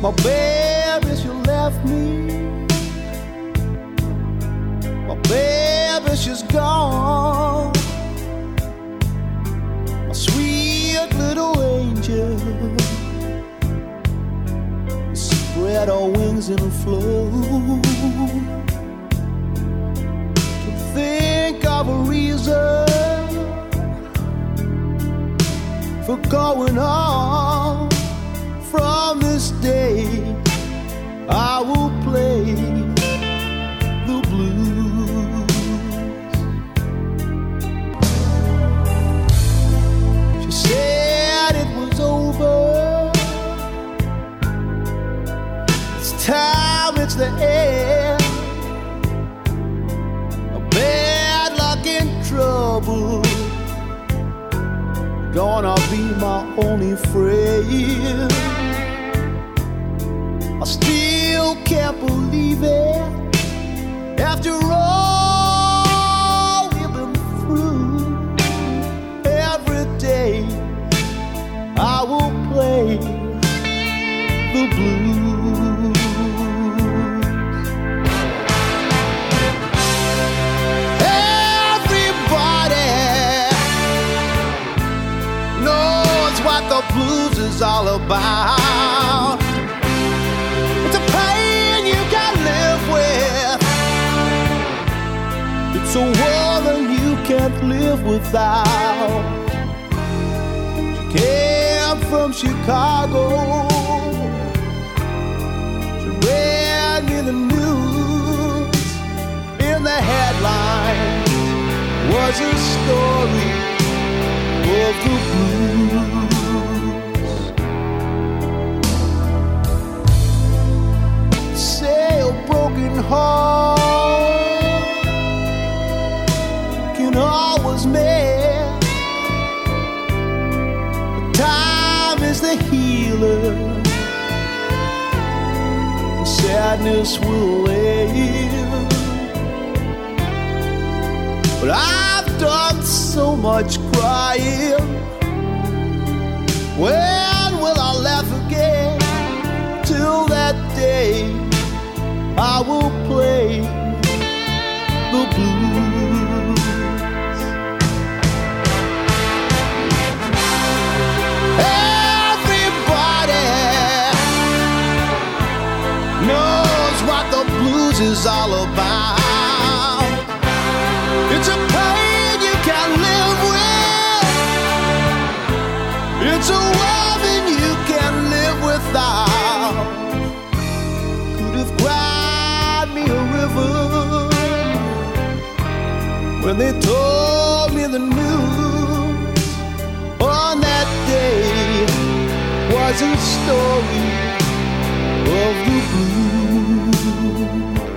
My baby, she left me. My baby, she's gone. My sweet little angel. Spread her wings and flew. To think of a reason for going on. From this day, I will play the blues. She said it was over. It's time, it's the end. A bad luck and trouble gonna be my only friend. I still can't believe it. After all we've been through, every day I will play the blues. Everybody knows what the blues is all about. It's a woman you can't live without. She came from Chicago. She read me the news. In the headlines was a story of the blues. Say a broken heart always mend. Time is the healer. Sadness will end. But I've done so much crying. When will I laugh again? Till that day I will play the blues. Is all about. It's a pain you can't live with. It's a woman you can't live without. Could have cried me a river when they told me the news. On that day was a story of the blues.